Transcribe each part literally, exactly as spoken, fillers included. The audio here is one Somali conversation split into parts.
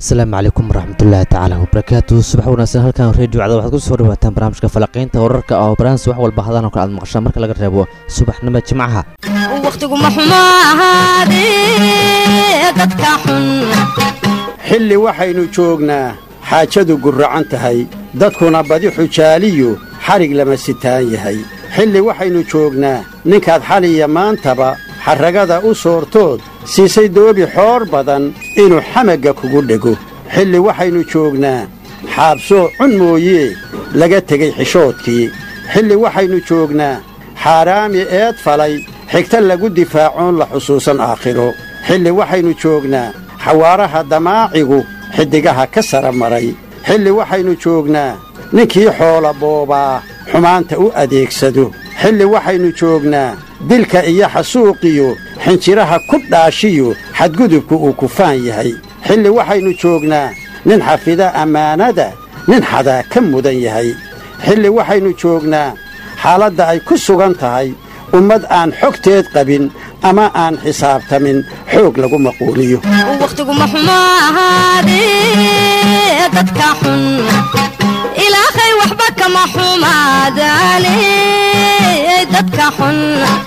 السلام عليكم ورحمة الله تعالى وبركاته. صباح وناسين halkan radio cadaad waxaad ku soo dhawaataan barnaamijka falaqeynta wararka oo barnaamij wax walba hadaan oo kala maqasho marka laga reebo subaxnimo jimcaha. waqtigu ma xumo ahaadee dadka xun xilli waxaynu joognaa xaajadu guracan tahay dadkuna badi xujaaliyo xarig lama sitaan yahay. xilli waxaynu joognaa ninkaad xaliya maantaba xaragada u soortood siisay doobi xoor badan inuu xamagga kugu dhego. xilli waxaynu joognaa xaabsoo cun mooyee laga tegey xishoodkii. xilli waxaynu joognaa xaaraami eed falay xigta lagu difaacoon la xusuusan aakhiro. xilli waxaynu joognaa xawaaraha damaacigu xiddigaha ka sara maray. xilli waxaynu joognaa ninkii xoola boobaa xumaanta u adeegsado. xilli waxaynu joognaa dilka iyo xasuuqiyo xinjiraha ku dhaashiyo xadgudubku uu kufaan yahay. xilli waxaynu joognaa nin xafida ammaanada nin xadaa ka mudan yahay. xilli waxaynu joognaa xaaladda ay ku sugan tahay ummad aan xogteed qabin ama aan xisaabtamin xoog lagu maquuliyo. waqtigu ma xumo ahaadee dadka xun ilaahay waxba kama xumaadaane dadka xun.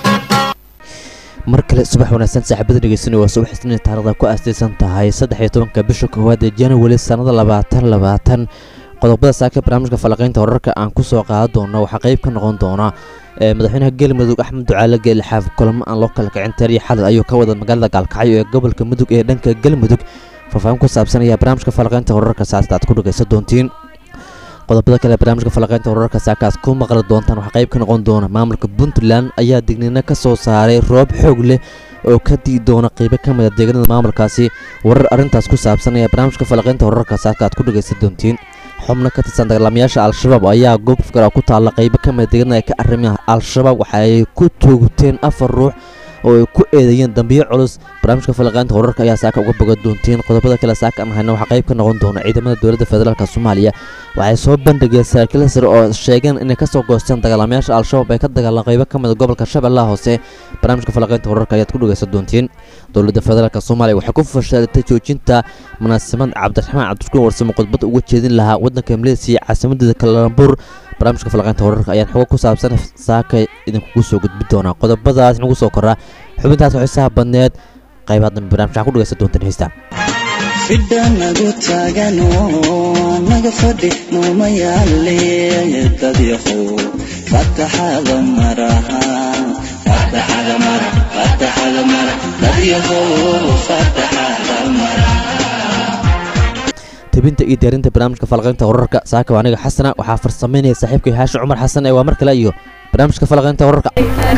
mar kale subax wanaagsan saaxiibada dhegeysanaya waa subax isniin taariikhda ku aastaysan tahay saddex iyo tobanka bisha koowaad ee January sanada labaatan labaatan. qodobada saaka barnaamijka falaqeynta wararka aan ku soo qaadan doono waxa qayb ka noqon doona madaxweynaha Galmudug Axmed Ducaale Geele Xaaf kulamo aan loo kala kicin tariix xalad ayuu ka wada magaalada Gaalkacyo ee gobolka Mudug ee dhanka Galmudug. faahfaahin ku saabsan ayaa barnaamijka falaqeynta wararka saacadaad ku dhageysan doontiin. qodobada kale barnaamijka falaqeynta wararka saakaas ku maqli doontaan waxa qayb ka noqon doona maamulka Puntland ayaa digniino ka soo saaray roob xoog leh oo ka dii doona qayb ka mid ah deegaanada maamulkaasi. warar arintaas ku saabsan ayaa barnaamijka falaqeynta wararka saakaad ku dhageysan doontiin. xubno ka tirsan dagaalamayaasha al-shabaab ayaa goob fikra ku taala qayb ka mid ah deegaanada ka arrimaha al-shabaab waxa ay ku toogteen afar ruux oo ay ku eedeeyeen dambiyo culus. barnaamijka falaqeynta wararka ayaa saaka uga bogan doontiin. qodobada kale saaka aan hayna waxa qayb ka noqon doona ciidamada dowladda federaalka Soomaaliya waxay soo bandhigeen saraakiil sare oo sheegeen inay ka soo goosteen dagaalamayaasha al-shabaab ee ka dagaalan qayb ka mid ah gobolka Shabeellaha Hoose. barnaamijka falaqeynta wararka ayaad ku dhageysan doontiin. dowladda federaalka Soomaaliya waxay ku fashiltay joojinta munaasabad Cabdiraxmaan Cabdishakuur Warsamo khudbad uga jeedin lahaa waddanka Malaysia caasimadda Kuala Lumpur. barnaamijka falaqeynta wararka ayaan xogo ku saabsan saaka idinku soo gudbi doona. qodobadaas nagu soo koraa xubintaas oo xisaab badneed qaybaha dambe barnaamijka ku dhageysan doontaan heesta fidanagu taagano naga fadhi muumayaale dadyahow fataxada maraha fataxada mara fataxada mara dadyahow fataxada mara. tebinta iyo diyaarinta barnaamijka falaqeynta wararka saaka waa aniga xasana waxaa farsameynaya saaxiibkay Haashi Cumar Xasan ee waa mar kale iyo barnaamijka falaqeynta wararka.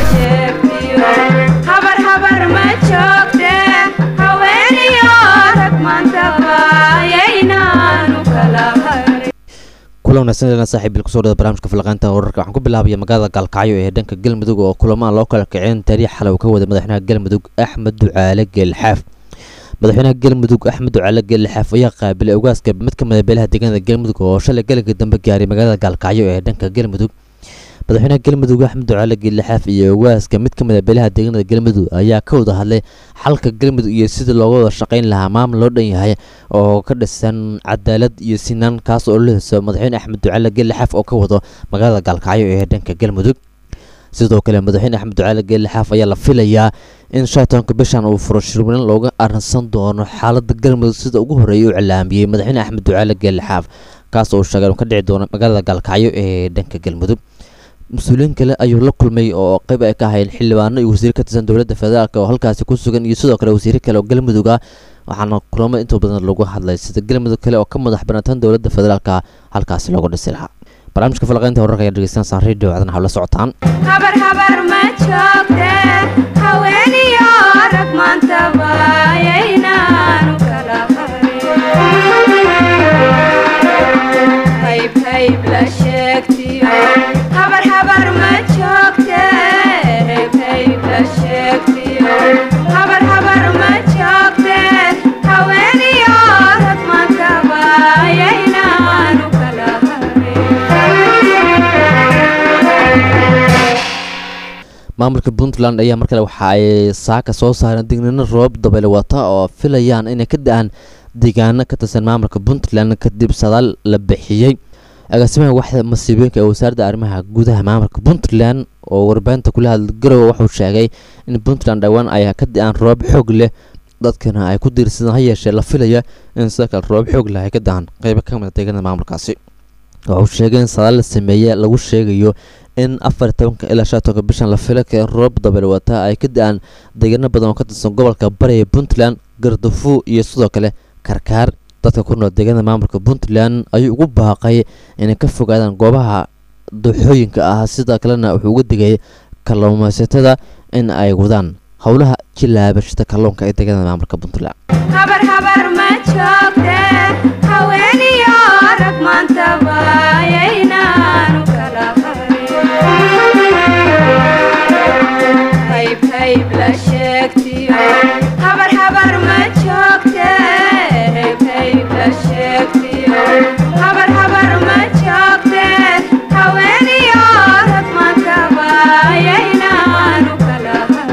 habar habar ma joogte haweeniyo rag maanta baayaynaanu kala harin. kulan wanaagsan saaxiibil ku soo dhawaada barnaamijka falaqeynta wararka. waxaan ku bilaabayaa magaalada Gaalkacyo ee dhanka Galmudug oo kulamo aan loo kala kicin tariix xalay ka wada madaxweynaha Galmudug Axmed Ducaale Geele Xaaf. madaxweynaha Galmudug Axmed Ducaale Geele Xaaf ayaa qaabilay ogaaska mid ka mid ah beelaha deegaanada Galmudug oo shalay galabkii dambe gaaray magaalada Gaalkacyo ee dhanka Galmudug. madaxweynaha Galmudug Axmed Ducaale Geele Xaaf iyo ogaaska mid ka mid ah beelaha deegaanada Galmudug ayaa ka wada hadlay xalka Galmudug iyo sidii looga wada shaqeyn lahaa maamul loo dhan yahay oo ka dhisan cadaalad iyo sinaan kaas oo la heeso madaxweyne Axmed Ducaale Geele Xaaf oo ka wado magaalada Gaalkacyo ee dhanka Galmudug. sidoo kale madaxweyne Axmed Ducaale Geele Xaaf ayaa la filayaa in shaytaanka bishan uu furo shirweyne looga arinsan doono xaaladda Galmudug sida ugu horeeyay uu cilaamiyay madaxweyne Axmed Ducaale Geele Xaaf kaas oo sheegay inuu ka dhici doono magaalada Gaalkacyo ee dhanka Galmudug. mas-uuliyiin kale ayuu la kulmay oo qayb ay ka hayeen xildhibaano iyo wasiir ka tirsan dowladda federaalka oo halkaasi ku sugan iyo sidoo kale wasiir kale oo Galmudug ah. waxaana kulamo inta badan lagu hadlay sida Galmudug kale oo ka madax banaan dowladda federaalka halkaasi looga dhisi lahaa. barnaamijka falaqeynta wararka ayaa dhageysanaysaa radio cadaadna hawla socotaan. habar habar ma joogte haweeniyo rag maanta baayaynaanu kala harin. hayb hayb la sheegtiyo habar habar ma joogte hayb hayb la sheegtiyo habar habar ma joogte haweeniyo rag maanta baayaynaanu kala harin. maamulka Puntland ayaa markale waxa ay saaka soo saareen digniino roob dabeyl wata oo filayaan inay ka da'an deegaano ka tirsan maamulka puntland kadib sadaal la bixiyey agaasimaha waxda masiibooyinka ee wasaaradda arrimaha gudaha maamulka puntland oo warbaahinta kula hadla garowe wuxuu sheegay in puntland dhowaan ay ka da-aan roob xoog leh dadkana ay ku diirsadaan ha yeeshee la filaya in sidoo kale roob xoog leh ay ka da-aan qeybo ka mid a deegaanada maamulkaasi wuxuu sheegay in sadaal la sameeye lagu sheegayo in afar tobanka ilaa shan tobanka bishan la fila ka roob dabeel wata ay ka da-aan deegaano badan oo ka tirsan gobolka bari ee puntland gardafu iyo sidoo kale karkaar dadka ku nool deegaanada maamulka puntland ayuu ugu baaqay inay ka fogaadaan goobaha dooxooyinka ah sidoo kalena wuxuu uga digay kalluumaysatada in ay wadaan howlaha jilaabashada kalluunka ee deegaanada maamulka puntland habar habar ma joogte haweeniyo rag maantaba ayaynaanu kala hayb hayb la sheegtiyo habar habar ma joogte hayb hayb la sheegtiyo habar habar ma joogte haweeniyo rag maantaba ayaynaanu kala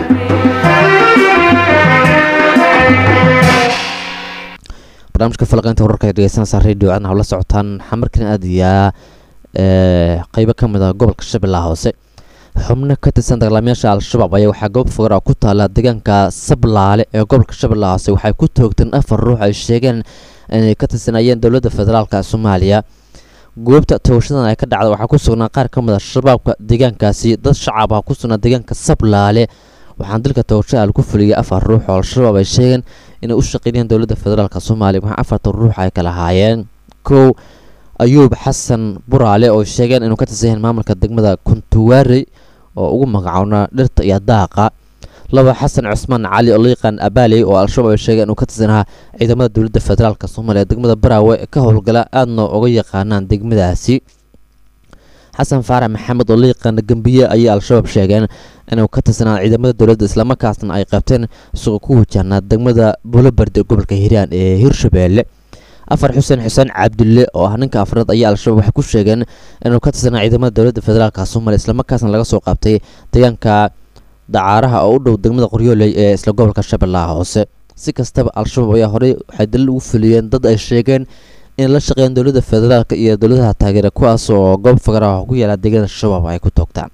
barnaamijka falaqeynta wararka ee dhegeysanaysaa radio codna la socotaan xamarkan aadayaa ee qeybo ka mid ah gobolka shabeellaha hoose xubno ka tirsan dagaalamayaasha al-shabaab ayaa waxaa goob fogaar ku taala deegaanka sablaale ee gobolka shabeellaha hoose waxay ku toogteen afar ruux ay sheegeen inay ka tirsanayeen dowladda federaalka soomaaliya goobta toogashada ay ka dhacda waxaa ku sugnaa qaar ka mid ah shabaabka deegaankaasi dad shacab ah ku sugnaa deegaanka sablaale waxaan dalka toogashada lagu fuliyay afar ruux oo al-shabaab ay sheegeen inay u shaqeynayaan dowladda federaalka soomaaliya waxaa afartan ruux ay kala haayeen kow ayuub xasan buraale oo sheegeen inuu ka tirsan yahay maamulka degmada kuntuwaarey oo ugu magacoona dhirta iyo daaqa laba xasan cusmaan cali oo la yaqaan abaaley oo al-shabaab ay sheegeen inuu ka tirsanaha ciidamada dowladda federaalka soomaaliya degmada baraawe ka howlgala aadna uga yaqaanaan degmadaasi xasan faarax maxamed oo la yaqaana gambiye ayay al-shabaab sheegeen inuu ka tirsanaa ciidamada dowladda islamarkaasna ay qabteen isagoo ku wajahnaa degmada buulobardi ee gobolka hiiraan ee hirshabeelle afar xuseen xuseen cabdulle oo ah ninka afraad ayaa al-shabaab waxay ku sheegeen inuu ka tirsanaa ciidamada dowladda federaalka soomaaliya islamarkaasna laga soo qabtay deegaanka dacaaraha oo u dhow degmada qoryooley ee isla gobolka shabeellaha hoose si kastaba al-shabaab ayaa horey waxay dalil ugu fuliyeen dad ay sheegeen in la shaqeeyaan dowladda federaalka iyo dowladaha taageera kuwaas oo goob fagaraha ku yaala deegaanada shabaab ay ku toogtaan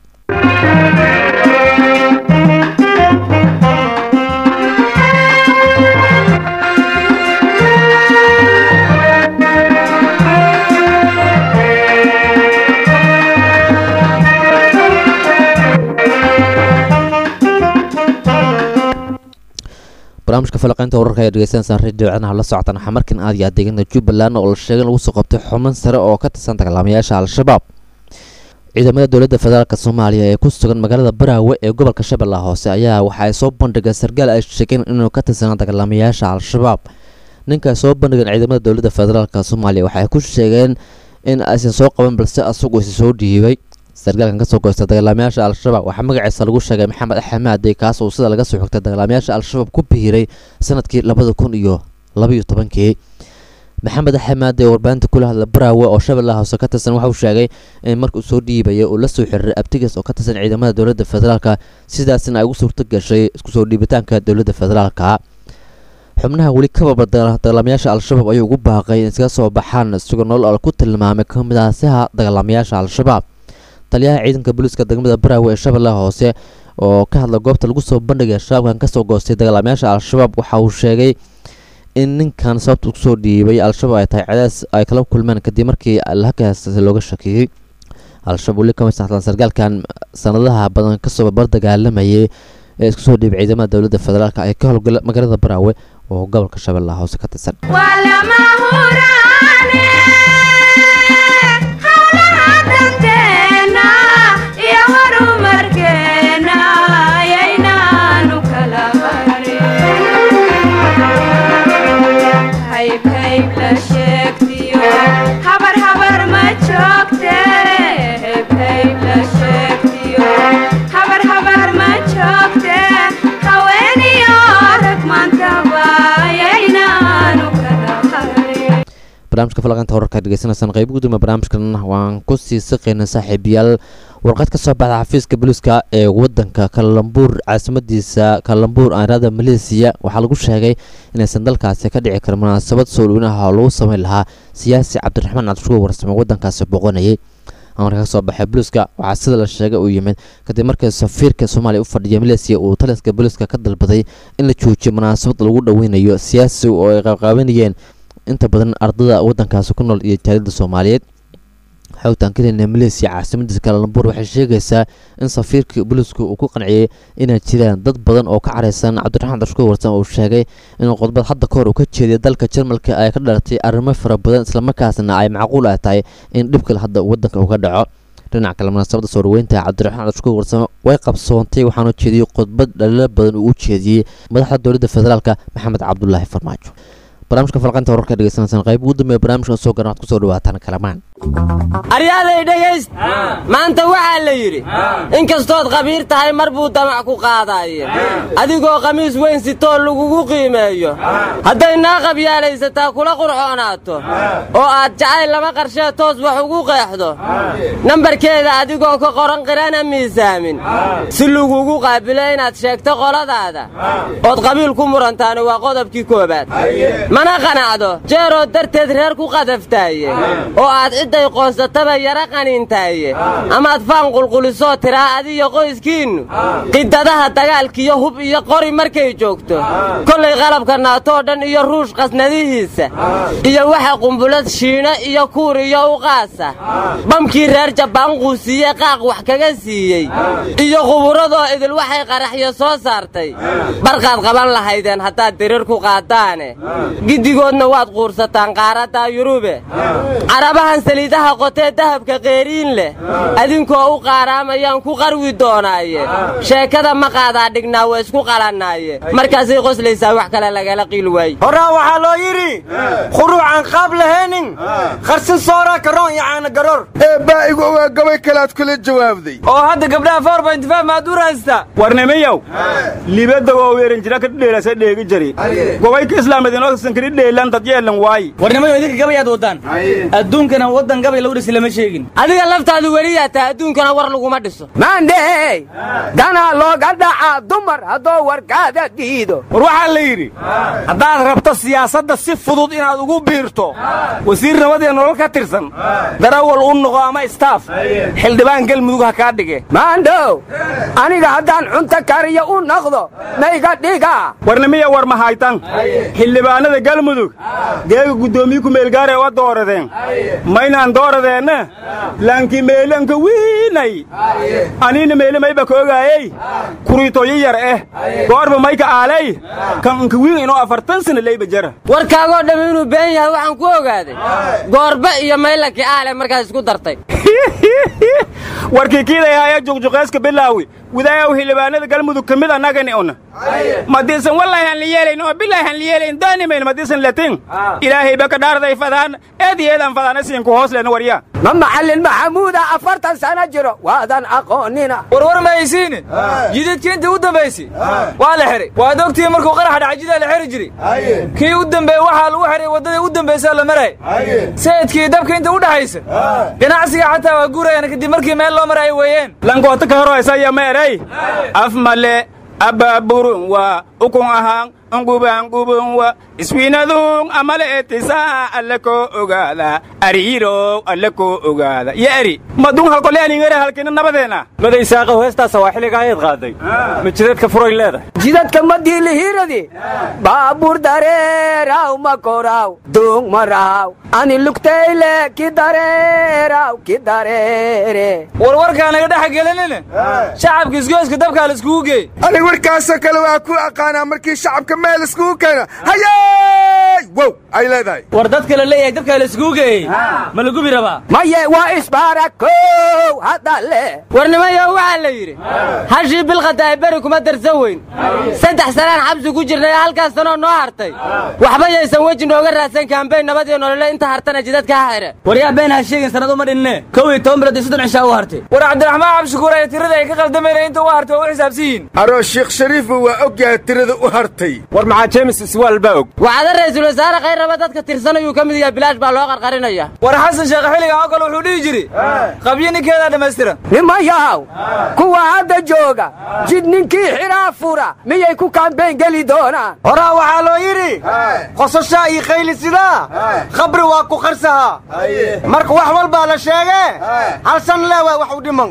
barnaamijka falaqeynta wararka ee dhegeysanaysaa radio codnaha la socotaan xamarkan aad iyo deegaanada jubbaland oo la sheegay lagu soo qabtay xubnan sare oo ka tirsan dagaalamayaasha al-shabaab ciidamada dowladda federaalka soomaaliya ee ku sugan magaalada baraawe ee gobolka shabeellaha hoose ayaa waxa ay soo bandhigeen sargaal ay sheegeen inuu ka tirsanaa dagaalamayaasha al-shabaab ninka soo bandhigeen ciidamada dowladda federaalka soomaaliya waxay ku sheegeen in aysan soo qaban balse asagu is soo dhiibay sargaalkan kasoo goosta dagaalamayaasha al-shabaab waxaa magaciisa lagu sheegay maxamed axmaade kaas oo sida laga soo xigtay dagaalamayaasha al-shabaab ku biiray sanadkii labada kun iyo labaiyo tobankii maxamed axmaade warbaahinta kula hadla baraawe oo shabeellaha hoose ka tirsan waxauu sheegay in markuu soo dhiibaya uu la soo xiriiray abtigaas oo ka tirsan ciidamada dowladda federaalka sidaasna ay ugu suurto gashay isku soo dhiibitaanka dowladda federaalka xubnaha weli ka barbar dagaalamayaasha al-shabaab ayuu ugu baaqay in iskaga soo baxaan isagoo nolol ku tilmaamay ka mid ahaasaha dagaalamayaasha al-shabaab taliyaha ciidanka booliiska degmada baraawe ee shabeellaha hoose oo ka hadla goobta lagu soo bandhigay shabaabkan kasoo goostay dagaalamayaasha al-shabaab waxa uu sheegay in ninkan sababta kusoo dhiibay al-shabaab ay tahay cadaas ay kala kulmeen kadib markii halkaas looga shakiyey al-shabaab weli kama saxdan sargaalkan sanadaha badan kasoo barbar dagaalamayay ee isku soo dhiibay ciidamada dowladda federaalka ee ka howlgala magaalada baraawe oo gobolka shabeellaha hoose ka tirsan barnaamijka falaqeynta wararka dhegeysanaysan qayb guduma barnaamijkan waan ku sii saqaynay saaxiibayaal warqad ka soo baxda xafiiska booliiska ee wadanka kalambuur caasimadiisa kalambuur aanrada maleesiya waxaa lagu sheegay inaysan dalkaasi ka dhici karin munaasabad soo dhoweynaha oo lagu sameyn lahaa siyaasi cabdiraxmaan cabdishukuur warsame wadankaasi booqanayay amarka ka soo baxay booliiska waxaa sida la sheegay uu yimid kadib markii safiirka soomaaliya u fadhiya maleesiya uu taliska booliiska ka dalbaday in la joojiyo munaasabad lagu dhoweynayo siyaasi oo ay qaybqaabanayeen inta badan ardada wadankaasi ku nool iyo jaalida soomaaliyeed xogtaan kelina maleesiya caasimadiisa kalambuur waxay sheegaysaa in safiirka booliisku uu ku qanciyey inay jiraan dad badan oo ka careysan cabdiraxmaan cabdishukuur warsame uu sheegay inuu qodbad hadda kahor uu ka jeediya dalka jarmalka ay ka dhalatay arrimo fara badan islamarkaasna ay macquul ah tahay in dhibkale hadda wadanka uga dhaco dhinaca kale munaasabada soo dhaweynta cabdiraxmaan cabdishukuur warsame way qabsoontay waxaanu jeediyey qodbad dhaliilo badan uu u jeediyey madaxda dowladda federaalka maxamed cabdulaahi farmaajo barnaamijka falqanta wararka dhegeysanaysan qayb ugu dambeeya barnaamijka soo garan waxaad ku soo dhawaataan kalamaan aryaaday dhegayst maanta waxaa la yidhi in kastood khabiir tahay mar buu damac ku qaadaaye adigoo khamiis weyn sitoo lagugu qiimeeyo hadday naa qabyaalaysataa kula qurxoonaato oo aad jacayl lama qarshee toos wax ugu qeexdo nambarkeeda adigoo ka qoran qirana miisaamin si lagugu qaabilo inaad sheegto qoladaada ood qabiil ku murantaani waa qodobkii koobaad mana qanacdo jeeroo darteed reer ku qadaftaaye oo aad cidday qoonsataba yara qaniintaaye amaad faan qulqulisoo tiraa adiyo qoyskiinnu qidadaha dagaalkiyo hub iyo qori markay joogto kollay qalabka naatoo dhan iyo ruush qasnadihiisa iyo waxa qumbulad shiina iyo kuur iyo u qaasa bamkii reer jabbaan quusiiye qaaq wax kaga siiyey iyo quburadoo idil waxay qaraxyo soo saartay barqaad qaban lahaydeen haddaad dirir ku qaadaane giddigoodna waad quursataan qaaraddaa yurube carabahan saliidaha qotee dahabka qeeriin leh adinkoo u qaaraamayaan ku qarwi doonaaye sheekada ma qaadaa dhignaa waa isku qalannaaye markaasay qoslaysaa wax kale lagala qiil waaye horraa waxaa loo yidhi khuruucan qaab laheenin qarsin sooraa karoon yacaana garoor ee baa'igu ogaa gabay kalead kula jawaabday oo hadda gabdhaha four point five maad u raystaa warnimiyow libadda oo weeran jira ka dheelasa dheegi jari gobayka islaamad inoo sankari dheelan dad yeelan waaye warnimayo idinka gabayaad wadaan adduunkana waddan gabay lagu dhisi lama sheegin adiga laftaadu weliyaa tahay adduunkana war laguma dhiso maandhey danaa looga dhacaa dumar haddoo warkaada diido war waxaa la yidhi haddaad rabto siyaasadda si fudud inaad ugu biirto wasiir nabadee nolol ka tirsan darawal u noqo ama istaaf xildhibaan galmudug ha kaa dhige maandhow aniga haddaan cunto kariyo u noqdo mayga dhiga warnimiya war mahaytan xildhibaanada galmudug geega guddoomiye kumeelgaare waa dooradeen maynaan dooradeenna laanki meelanka wiinay aniina meele mayba ka ogaayey kuriitoyo yar eh goorba mayka aalay kanka wiin inoo afartan sana leyba jara warkaagoo dhamm inuu been yahay waxaan ku ogaaday goorba iyo maylanki aale markaas isku dartay warkii kiidayaaya juqjuqeeska bilaawi widaayaw xildhibaanada galmudug ka mid annagani una madiisan wallaahi aan la yeelayn oo bilaahi aan la yeelayn daanimayn madiisan latin ilaahay ba ka dhaarday fadaan eed yeedan fadaan siin ku hoos leena waryaa ma macallin maxamuuda afartan sano jiro waadan aqoonina warwar maysiin jidadkii intii u dambaysay waa la xiray waad ogtii markuu qarax dhaca jidada la xiri jiray kii u dambeeyay waxaa lagu xiray wadada u dambaysay la maray sayidkii dabka inta u dhaxaysa ganacsiga xataa waa guurayaan kadib markii meel loo maray weeyeen langoota ka horaysa ya meeray af male ababurun wa ukun ahaan ngubaan ngubun wa iswiinadun amale etisaa alle ko ogaada ariiro alle ko ogaada yari madun halko leeni ngare halkina nabadeena maday saaqa heestaas waa xiliga ay qaaday ma jidadka furay leedahay jidadka madii lihiradi baabur dareeraw ma koraw dung maraw ani lugtayle ki dareeraw ki dareere warwarka naga dhax gelinina shacabka isgooska dabka la isku geey ani warkaas kale waa ku aqaana markii shacabka meel isku keena hayay wow ay leedahay war dadka la leeyahay dabka la isku geey ma lagu biraba maye waa isbaarako hadale warnimayo waxa la yiri hashi bil qaday bari kuma darsan weyn saddex sanaan xabsi ku jirnay halkaas sano noo hartay waxba yeysan waji nooga raadsan campaign nabad iyo nolol inta hartana jidadka xire wariya been ha sheegin sanad uma dhinne kow iyo toban bilood iyo soddon cishaa u hartay war cabdiraxmaan cabshukuur ay tirada ay ka qaldameeyeen inta u hartay oo xisaabsiin aro sheekh shariif waa ogyahay tirada u hartay war maxaa James Iswaal baog waxaad ra'iisul wasaare khayraba dadka tirsanayuu ka mid yahay bilaash baa loo qarqarinaya war xasan sheekh xilliga oo kale wuxuu dhihi jiray qabyo ninkeeda dhammaystiran nimayaw kuwa hadda jooga jid ninkii xiraa fura miyay ku kaambeyn geli doonaan horaa waxaa loo yidhi qososhaa iyo qaylisidaa khabri waa ku qarsahaa marka wax walbaa la sheegee halsan leewa wax u dhiman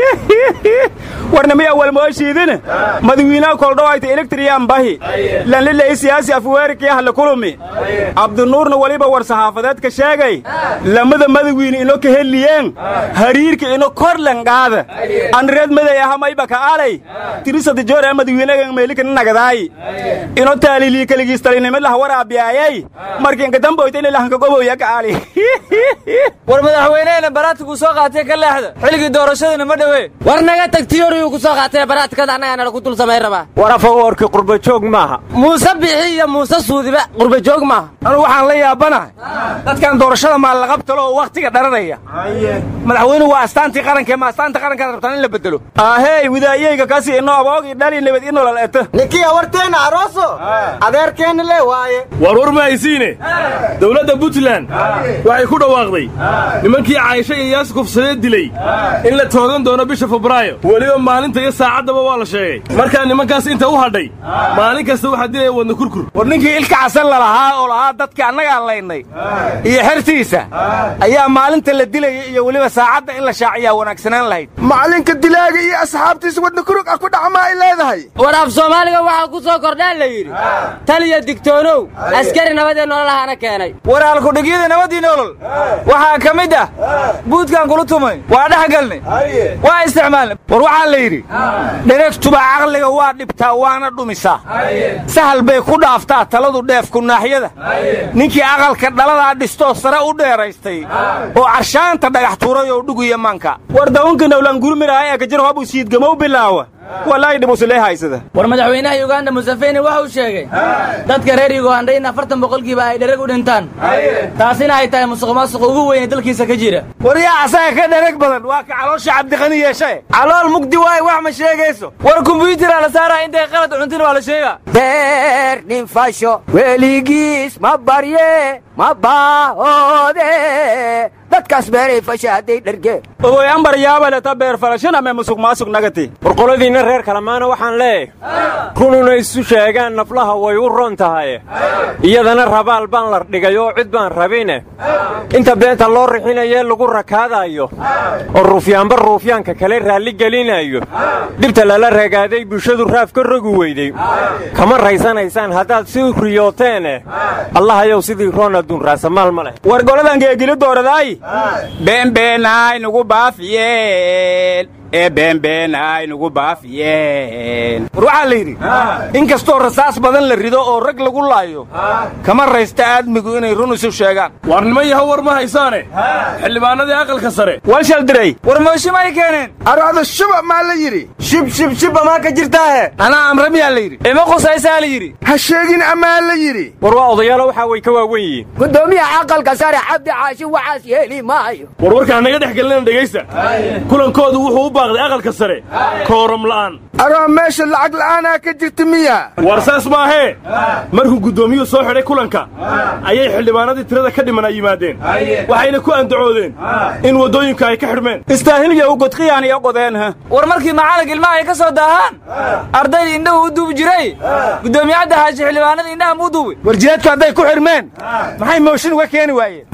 warnamiya walmooshiidin madawiinaha koldhowaayta elektriyaan bahi lanlilay siyaasi afweerikii ahla kulumi cabdinuurna waliba war saxaafadeedka sheegay lamada madawiine ino ka heliyeen hariirka ino kor langaada anreed maday ahamayba ka alay tirisada joore madawiinaga meelika nagadaay ino taalilii kaligiis talinimad lah waraabiyaayay markii inka damboyta inay lahanka goboya ka ali war madaxweynehena baraadkuu soo qaatay ka leexda xilligii doorashadana ma dhawee war naga tag tiyoriyuu ku soo qaatay baraadkada annagaa nala ku dul samayn rabaa war afawoorki qurbajoog maaha muuse bixi iyo muuse suudiba qurbajoog maaha anu waxaan la yaabanahay dadkan doorashada maal la qabtalo oo wakhtiga dharanaya madaxweynuhu waa astaantii qaranka ma astaanta qarankaad rabtaan in la bedelo ahey widaayeyga kaasi inoo aboogi dhali nabad inoo laleeto ninkii awarteena arooso adeerkeenna lee waaye war war ma haysiine dowladda puntland waxay ku dhawaaqday nimankii caayisho iyo yaas kufsadee dilay in la toogan doono bisha febraayo weliba maalinta iyo saacaddaba waa la sheegay markaa nimankaas inta u hadhay maalin kasta waxaa dilaya wadna kurkur war ninkii ilka casan lalahaa oo lahaa dadka annagaan laynay iyo xertiisa ayaa maalinta la dilaya iyo weliba saacadda in la shaaciyaa wanaagsanaan lahayd macalinka dilaaga iyo asxaabtiisa wadna kurug ah ku dhacma ay leedahay war af soomaaliga waxaa ku soo kordhaan la yidhi taliya digtoonow askari nabadee nololahaana keenay war halkudhigyada nabadii nolol waxaa ka mid ah buudkaan kula tumay waa dhex galnay waa isticmaalnay war waxaa la yidhi dheregtuba caqliga waa dhibtaa waana dhumisaa sahal bay ku dhaaftaa taladu dheefku naaxyada ninkii aqalka dhaladaa dhistoo sare u dheeraystay oo carshaanta dhagax tuuray oo dhuguya maanka war dawanka nowlan gurmiraha ee kajir hobu siidgamow bilaawa walaahi dhibusulee haysada war madaxweynaha uganda museveni waxa uu sheegay dadka reer uganda in afartan boqolkiiba ay dhereg u dhintaan taasina ay tahay musuqmaasuqa ugu weyne dalkiisa ka jira war yaa asaga ka dhereg badan waa ka caloosha cabdiqani yeeshae calool mugdi waaye wax ma sheegayso war kumbuyuutara la saaraya intay qalad cuntin waa la sheegaa beer nin fasho weligiis ma barye ma baahoode dadkaas beeray fasha hadday dhergeen ogoy ambar yaabaleta beer falashan ame musuq maasuq nagati war qoladiinna reer kalamaana waxaan leeyahay rununa isu sheegaan naflaha way u roon tahay iyadana rabaal baan la dhigay oo cid baan rabine inta beenta loo rixinayee lagu rakaadayo oo ruufyaanba ruufyaanka kale raalli gelinayo dhibta lala ragaaday bulshadu raaf ka rogi weyday kama raysanaysaan haddaad si riyooteene allahayow sidii roon adduun raasamaal ma leh war goladan geegili dooradaay beenbeenaay nugu baafiyeen ee beenbeenaay nugu baafiyeen war waxaa la yidhi in kastoo rasaas badan la rido oo rag lagu laayo kama raysta aadmigu inay run isu sheegaan war niman yahow war ma haysaane xildhibaanadii aqalka sare walshal diray war mooshima ay keeneen araada shuba maa la yidhi shib shib shib amaa ka jirtaahe anaa amramiyaa la yidhi ima qusaysaa la yidhi ha sheegin amaa la yidhi war waa odayaalo waxaa way ka waawen yihiin gudoomiyaha aqalka sare cabdi caashi waxaas yeeli maayo war warkaan naga dhex gelina dhegaysta kulankoodu wuxuu u baaqday aqalka sare kooram la'aan aroo meesha lacag la'aanaa ka jirta miya war saas maahee markuu guddoomiyuhu soo xidhay kulanka ayay xildhibaanadii tirada ka dhiman ay yimaadeen waxayna ku andacoodeen in waddooyinka ay ka xidhmeen istaahilya u godqiyaan iyo qodeenha war markii macalig ilmaha ay ka soo daahaan ardayda indhahu u duubi jiray guddoomiyadda haashi xildhibaanada indhaha muu duubay war jihaadku hadday ku xidhmeen maxay mooshin uga keeni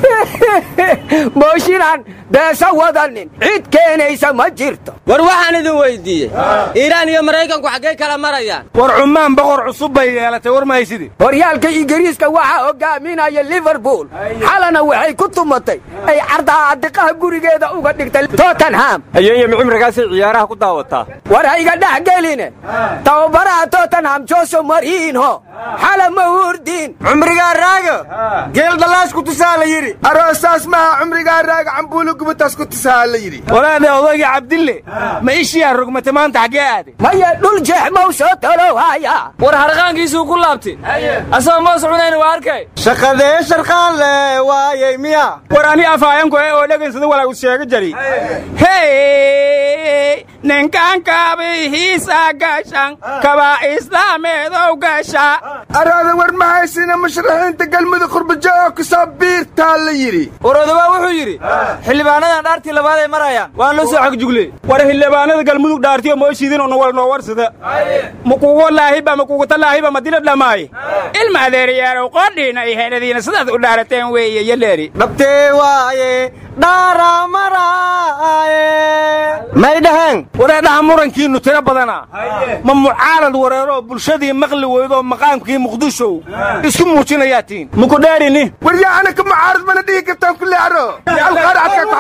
waayeen mooshinaan beesa wadanin cid keenaysa ma jirto war waxaan idin weyddiiyey iiraan iyo maraykanku xaggay kala marayaan war cummaan boqor cusub bay yeelatay war ma haysidi horyaalka ingiriiska waxaa hogaaminaya liverpool xalana waxay ku tumatay ay cardaadiqaha gurigeeda uga dhigtay tottenham ayeeyo micumrigaasay ciyaaraha ku daawataa war hayga dhex geline tababaraha tottenham jose marino xala ma hurdin cumrigaa raaga geel dallaas ku tusaa la yidhi aroosaas maaha cumrigaa raaga cambuulo gubataas ku tusaa la yidhi walaade odayga cabdille ma ishiyaa rogmata maanta xaggee aaday maya dhul jeexmow soo talow haya war harqaankiisuu ku laabtay asagoo moos cunayna waa arkay shaqadee sharqaan le waayey miya war ani afaayanku ee oo dhegaysada walaagu sheega jari hey ninkan kabihiisa gashan kaba islaameedow gasha araada war ma haysina musharaxiinta galmudug qurbajo oo ku soo biirtaa la yidhi warodabaa wuxuu yidhi xildhibaanadan dhaartii labaad ay marayaan waan loo soo xogjugle war xildhibaanada galmudug dhaartiyo mooshidin oo nowal noo warsada mukugu laahiba mukuguta laahiba madila dhamaay ilma adeeriyaalow qodhiina iyo heeladiina sidaad u dhaarateen weeye yaleeri dhabtee waaye dhaara maraaye may dhaheen wareedhaha murankiinnu tiro badana ma mucaarad wareero oo bulshadii maqli weydoo maqaamkii muqdishow isku muujinayaatiin muku dheerini war yaa anaka mucaarad mana dhihi kartaan ku leexro alqaaracadka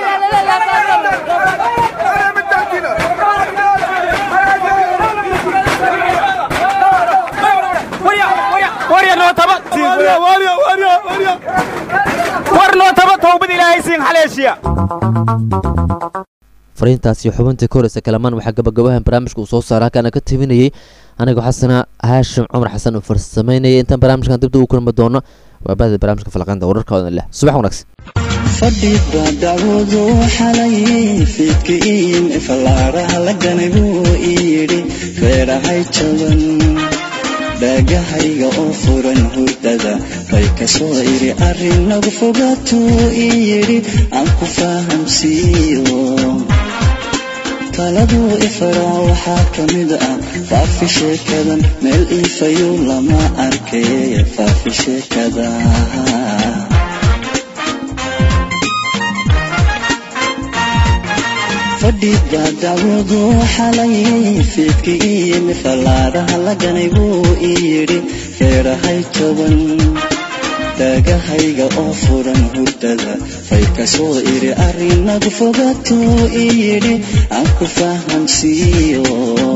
war noo taba towbad ilaahay siin xaleeshiya fariintaasi xubintii ka horeysa kalamaan waxaa gabagabahan barnaamijka uu soo saaray halkaana ka tabinayey anigoo xasana haashim cumar xasan uu farsamaynayay intaan barnaamijkan dibda ugu kulmi doono waa bahda barnaamijka falaqaynta wararkooda leh subax wanaagsan fadhiba dacwadu xalay fiidkiin ifalaaraha la ganay buu iyidhi feerahay jaban dhaagahayga oo furan hurdada bay ka soo iri arrin nagu fogaatuu iyidhi aan ku fahamsiiyo taladuu ifaraa waxaa ka mid ah faafi sheekadan meel iifayu lama arkay faafi sheekada fadhiba dacwadu xalay fiidkii mifalaadaha la ganay buu iyidhi feerahay jaban dhaagahayga oo furan hurdada fay ka soo iri arrinagu fogaatuu iyidhi aan ku fahamsiiyo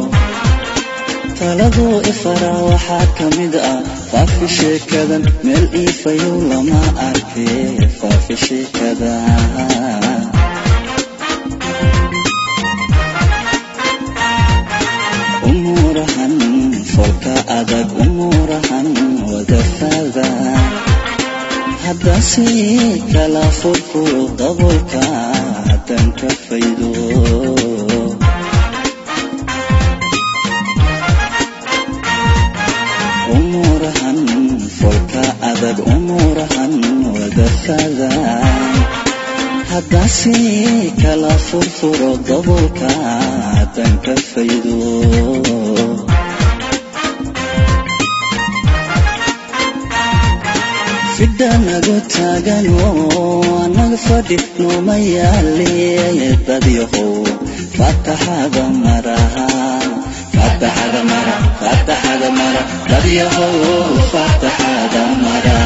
taladuu ifaraa waxaa ka mid ah faafi sheekadan meel iifayu lama arkay faafi sheekada umurahan folka adag umurahan wadafada haddasi kala furfuro dabolka haddan ka faydo umurahan folka adag umurahan wadafada haddasi kala furfuro dabolka haddan ka faydo fidanagu taagan oo anaga fadhi nooma yaale dadyahow fataxada maraha fataxada mara fataxada mara dadyahow fataxada mara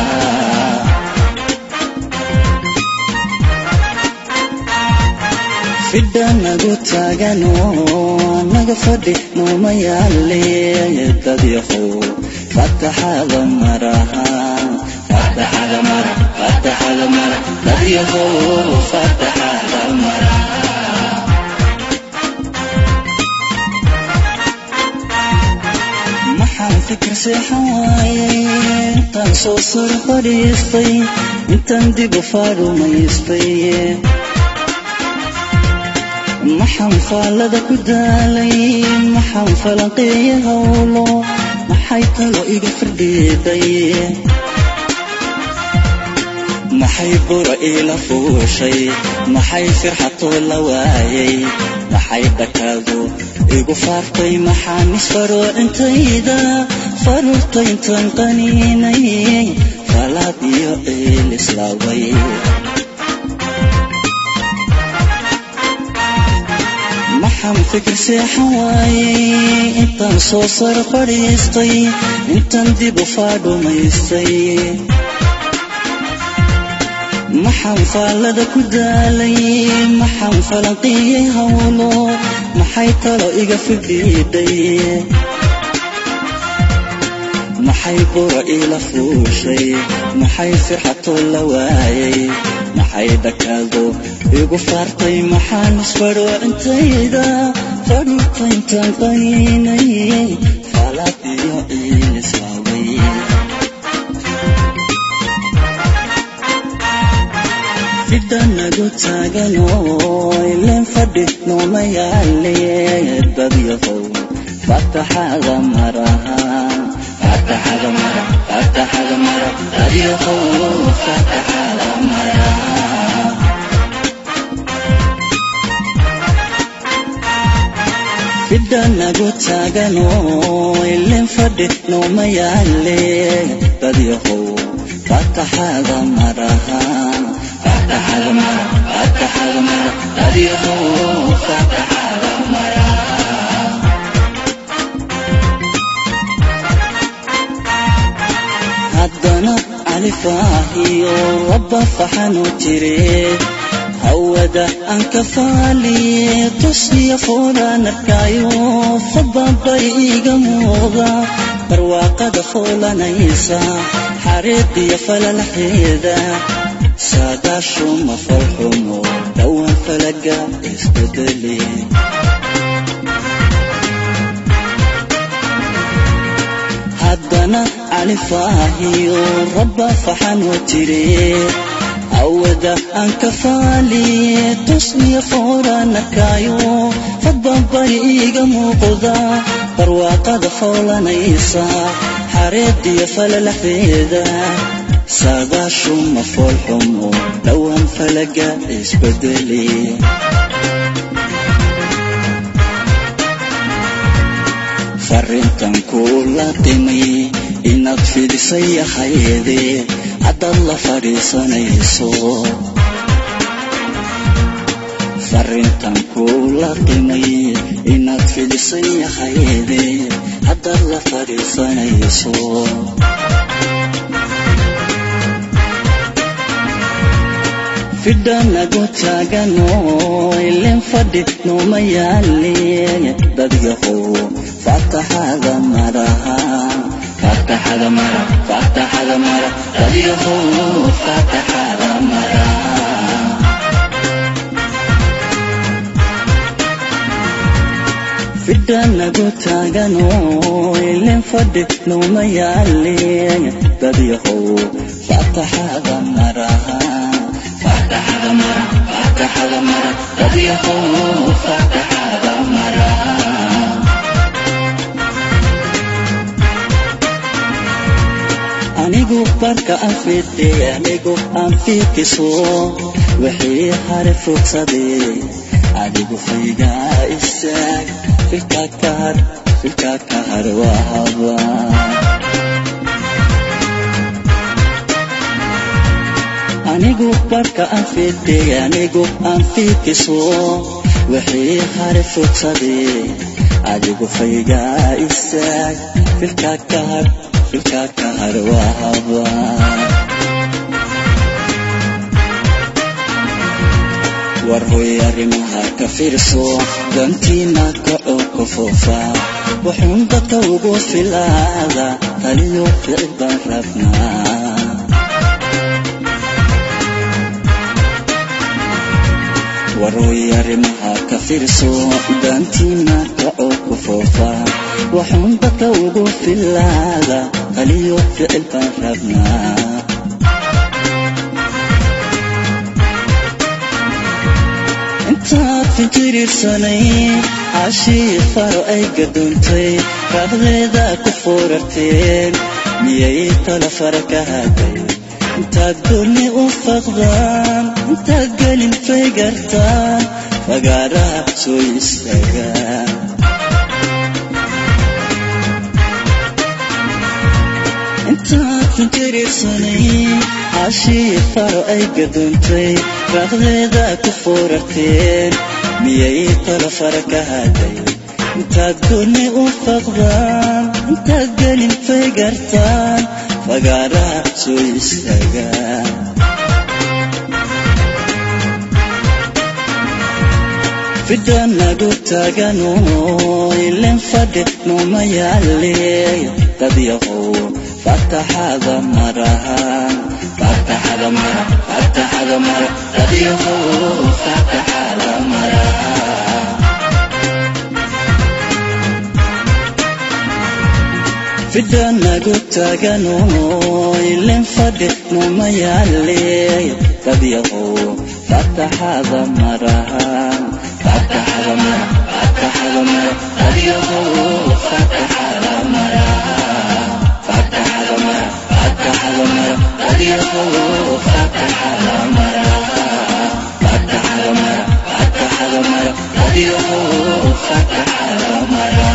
fidanagu taagan oo anaga fadhi nooma yaale dadyahow fataxada maraha fataxada mara fataxada mara dadyahow fataxada mara maxaan fikir seexan waayey intaan soo sar fadhiistay intaan dib u faarumaystay maxaan faallada ku daalay maxaan falanqeeya hawlo maxay talo iga firdhiiday maxay bura ila fuushay maxay firxatoo la waayay maxay dhakaadu igu faartay maxaan isfaroo intayda faruurta intaan qaniinay falaad iyo ciil islaaway maxaan fikir seexan waayey intaan soo sar fadhiistay intaan dib u faadhumaystay maxaan faallada ku daalay maxaan falanqiyey hawlo maxay talo iga fidhiidhay maxay bura ila fuushay maxay firxatoo la waayay maxay dhakaado igu faartay maxaan isfadhoo intayda fadhuurta intaan qaniinay faalaad iyo ciil islaaway fidanagu taagan oo ileen fadhi nooma yaale dadyahow fataxada maraha fataxada mara fataxada mara dadyahow fataxada mara fidanagu taagano ilin fadhi nooma yaale dadyahow fataxada maraha fataxada mara fataxada mara dadyahow fataxada mara haddana alifaahiyo rabba faxanu jire hawada aan ka faaliye tusniya foolaan arkaayo fadbabay iiga muuqda barwaaqada foolanaysa xariiqiyo falalaxeeda saadaashuma falxumo dhowaan falaga isbedeli haddana califaahiyo rabba faxanoo jire awada aan ka faaliye tusniya foolaan arkaayo fadbabay iiga muuqda barwaaqada foolanaysa xariiqiyo falalaxeeda saadaashuma foolxumo dhowaan falaga isbedeli farrintan kula timay inaad fidisay hayde haddaad la fadhiisanayso farrintan kula timay inaad fidisay hayde haddaad la fadhiisanayso fidanagu taagano ilin fadhi nooma yaale dadyahow fataxada maraha fataxada mara fataxada mara dadyahow fataxada mara fidanagu taagano ilin fadhi nooma yaale dadyahow fataxada maraha fataxada mara fataxada mara dadyahow fataxada mara anigu barka aan fidhe anigu aan fiikiso wixii hare fogsaday adigu faygaa istaag filkaa ka har filkaa ka har waa haba anigu barka aan fidhe anigu aan fiikiso wixii hare fogsaday adigu faygaa istaag filkaa ka har filkaa ka har waa haba war hoy arrimaha ka fiirso dantiina ka oo ka foofa wuxuun dadka ugu filaada taliyo ficil baan rabnaa waroy arrimaha ka fiirso dantiina ka oo ka foofa wuxuun dadka ugu filaada taliyo ficil baan rabnaa intaad fikirirsanay cashii faro ay gadoontay raaqdeeda ku foorarteen miyay tala fara ka haday intaad gooni u faqdaan intaad gelin fay gartaan fagaaraha soo istaagaan intaad fikirirsanay cashii faro ay gadoontay raaqdeeda ku foorarteen miyay tala fara ka haday intaad gooni u faqdaan intaad gelin fay gartaan fagaaraha soo istaagaan fidanagu taagano ilin fadhi nooma yaale dadyahow fataxada maraha fataxada mara fataxada mara dadyahow fataxada mara fidanagu taagano ilin fadhi nooma yaale dadyahow fataxada maraha فتح المرء